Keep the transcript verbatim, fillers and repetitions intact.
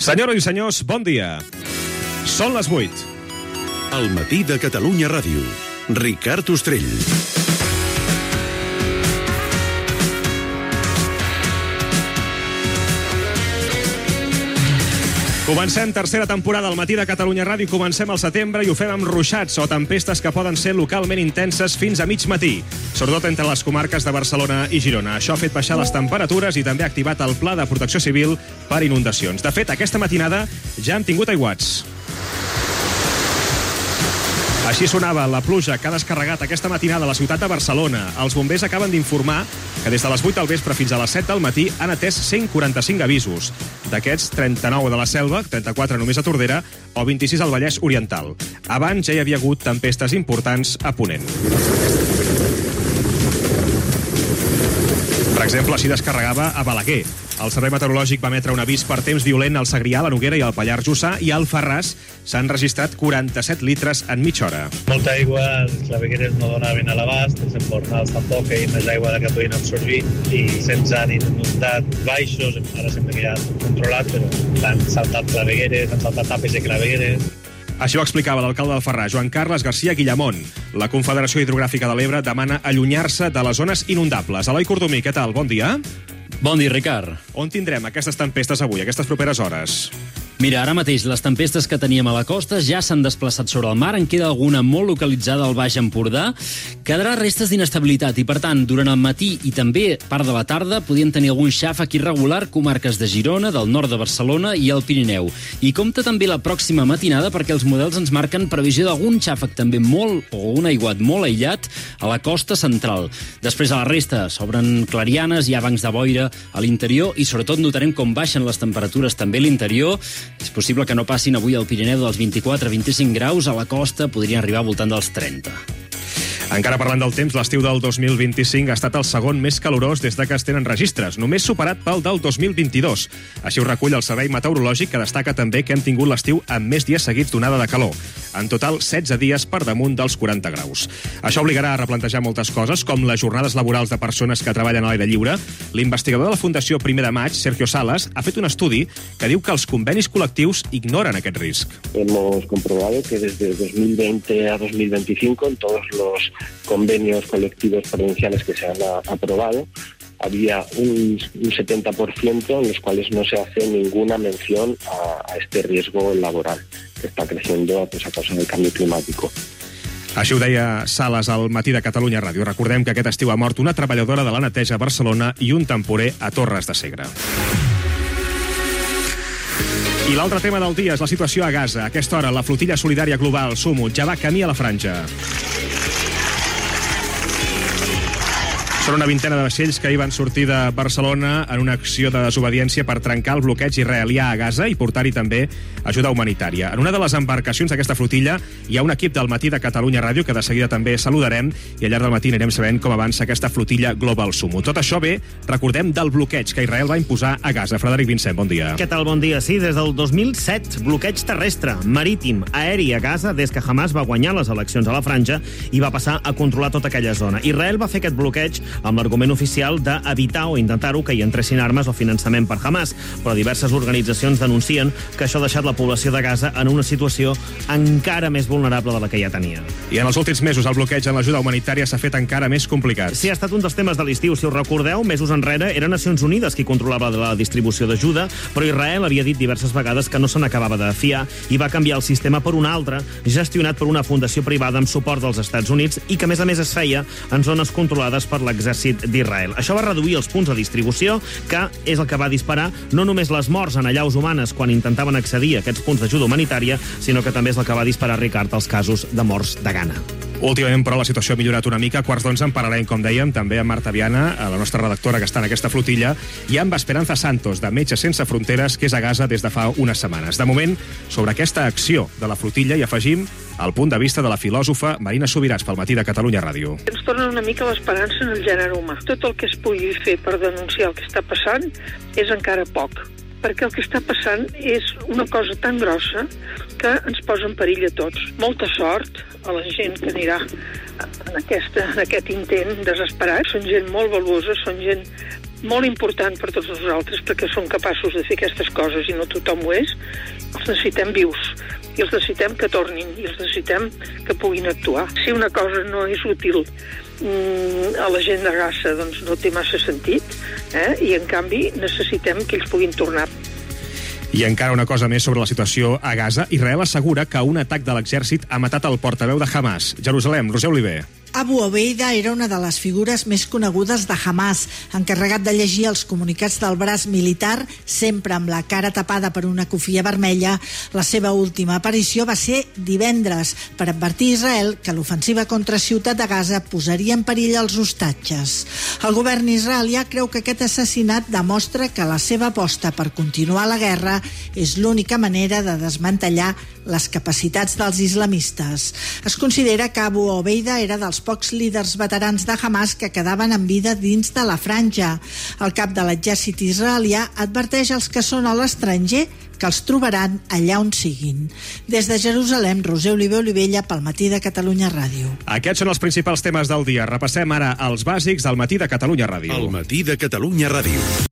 Senyores i senyors, bon dia. Són les vuit. Al matí de Catalunya Ràdio. Ricard Ostrell. Comencem tercera temporada al matí de Catalunya Ràdio. Comencem al setembre i ho fem amb ruixats o tempestes que poden ser localment intenses fins a mig matí, sobretot entre les comarques de Barcelona i Girona. Això ha fet baixar les temperatures i també ha activat el Pla de Protecció Civil per inundacions. De fet, aquesta matinada ja hem tingut aiguats. Així sonava la pluja que ha descarregat aquesta matinada a la ciutat de Barcelona. Els bombers acaben d'informar que des de les vuit del vespre fins a les set del matí han atès cent quaranta-cinc avisos. D'aquests, trenta-nou de la Selva, trenta-quatre només a Tordera o vint-i-sis al Vallès Oriental. Abans ja hi havia hagut tempestes importants a Ponent. Per exemple, així descarregava a Balaguer. El Servei Meteorològic va emetre un avís per temps violent al Segrià, la Noguera i al Pallars Jussà, i al Farràs s'han registrat quaranta-set litres en mitja hora. Molta aigua, els clavegueres no donaven a l'abast, els embornals tampoc, que hi ha més aigua de que podien absorbir, i se'ns han inundat baixos, ara sembla que ja han controlat, però han saltat clavegueres, han saltat tapes de clavegueres. Així ho explicava l'alcalde del Farràs, Joan Carles García Guillamón. La Confederació Hidrogràfica de l'Ebre demana allunyar-se de les zones inundables. Eloi Cordomí, què tal? Bon dia. Bon dia, Ricard. On tindrem aquestes tempestes avui, aquestes properes hores? Mira, ara mateix les tempestes que teníem a la costa ja s'han desplaçat sobre el mar, en queda alguna molt localitzada al Baix Empordà. Quedarà restes d'inestabilitat i, per tant, durant el matí i també part de la tarda podien tenir algun xàfec irregular comarques de Girona, del nord de Barcelona i el Pirineu. I compta també la pròxima matinada perquè els models ens marquen previsió d'algun xàfec també molt o un aiguat molt aïllat a la costa central. Després a la resta s'obren clarianes, hi ha bancs de boira a l'interior i sobretot notarem com baixen les temperatures també a l'interior. És possible que no passin avui al Pirineu dels vint-i-quatre a vint-i-cinc graus, a la costa podrien arribar al voltant dels trenta. Encara parlant del temps, l'estiu del dos mil vint-i-cinc ha estat el segon més calorós des de que es tenen registres, només superat pel del dos mil vint-i-dos. Així ho recull el Servei Meteorològic, que destaca també que hem tingut l'estiu amb més dies seguits d'onada de calor. En total, setze dies per damunt dels quaranta graus. Això obligarà a replantejar moltes coses, com les jornades laborals de persones que treballen a l'aire lliure. L'investigador de la Fundació Primer de Maig, Sergio Salas, ha fet un estudi que diu que els convenis col·lectius ignoren aquest risc. Hemos comprobado que desde dos mil veinte a dos mil veinticinco, en todos los convenios colectivos provinciales que se han aprobado, había un, un setenta por ciento en los cuales no se hace ninguna mención a, a este riesgo laboral que está creciendo pues, a causa del cambio climático. Així ho deia Salas al matí de Catalunya Ràdio. Recordem que aquest estiu ha mort una treballadora de la neteja a Barcelona i un temporer a Torres de Segre. I l'altre tema del dia és la situació a Gaza. A aquesta hora, la flotilla solidària global Sumut ja va camí a la franja. Són una vintena de vaixells que hi van sortir de Barcelona en una acció de desobediència per trencar el bloqueig israelià a Gaza i portar-hi també ajuda humanitària. En una de les embarcacions d'aquesta flotilla hi ha un equip del matí de Catalunya Ràdio que de seguida també saludarem i al llarg del matí anirem sabent com avança aquesta flotilla Global Sumut. Tot això ve, recordem, del bloqueig que Israel va imposar a Gaza. Frederic Vincent, bon dia. Què tal? Bon dia. Sí, des del dos mil set, bloqueig terrestre, marítim, aeri a Gaza des que Hamas va guanyar les eleccions a la franja i va passar a controlar tota aquella zona. Israel va fer aquest bloqueig amb l'argument oficial d'evitar o intentar-ho que hi entressin armes o finançament per Hamas, però diverses organitzacions denuncien que això ha deixat la població de Gaza en una situació encara més vulnerable de la que ja tenia. I en els últims mesos el bloqueig en l'ajuda humanitària s'ha fet encara més complicat. Sí, ha estat un dels temes de l'estiu. Si us recordeu, mesos enrere eren Nacions Unides qui controlava la distribució d'ajuda, però Israel havia dit diverses vegades que no se n'acabava de fiar i va canviar el sistema per un altre, gestionat per una fundació privada amb suport dels Estats Units i que, a més a més, es feia en zones controlades per l'exèrcit d'Israel. Això va reduir els punts de distribució, que és el que va disparar no només les morts en allaus humanes quan intentaven accedir a aquests punts d'ajuda humanitària, sinó que també és el que va disparar, Ricard, els casos de morts de gana. Últimament, però, la situació ha millorat una mica. A quarts d'onze en parlarem, com dèiem, també amb Marta Viana, la nostra redactora que està en aquesta flotilla, i amb Esperanza Santos, de Metges Sense Fronteres, que és a Gaza des de fa unes setmanes. De moment, sobre aquesta acció de la flotilla hi afegim el punt de vista de la filòsofa Marina Subirats pel matí de Catalunya Ràdio. Ens torna una mica l'esperança en el gènere humà. Tot el que es pugui fer per denunciar el que està passant és encara poc, perquè el que està passant és una cosa tan grossa que ens posa en perill a tots. Molta sort a la gent que anirà en, aquesta, en aquest intent desesperat. Són gent molt valuosa, són gent molt important per tots nosaltres, perquè són capaços de fer aquestes coses i no tothom ho és. Els necessitem vius, i els necessitem que tornin, i els necessitem que puguin actuar. Si una cosa no és útil mm, a la gent de Gaza, doncs no té massa sentit, eh? I en canvi necessitem que ells puguin tornar. I encara una cosa més sobre la situació a Gaza. Israel assegura que un atac de l'exèrcit ha matat el portaveu de Hamas. Jerusalem, Roser Oliver. Abu Obeida era una de les figures més conegudes de Hamas, encarregat de llegir els comunicats del braç militar, sempre amb la cara tapada per una cofia vermella. La seva última aparició va ser divendres, per advertir Israel que l'ofensiva contra Ciutat de Gaza posaria en perill els hostatges. El govern israelià creu que aquest assassinat demostra que la seva aposta per continuar la guerra és l'única manera de desmantellar les capacitats dels islamistes. Es considera que Abu Obeida era dels pocs líders veterans de Hamas que quedaven en vida dins de la franja. El cap de l'exèrcit israelià adverteix als que són a l'estranger que els trobaran allà on siguin. Des de Jerusalem, Roser Oliver Olivella, pel Matí de Catalunya Ràdio. Aquests són els principals temes del dia. Repassem ara els bàsics del Matí de Catalunya Ràdio. El Matí de Catalunya Ràdio.